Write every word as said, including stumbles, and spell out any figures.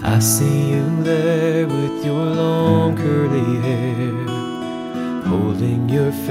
I see you there with your long curly hair, holding your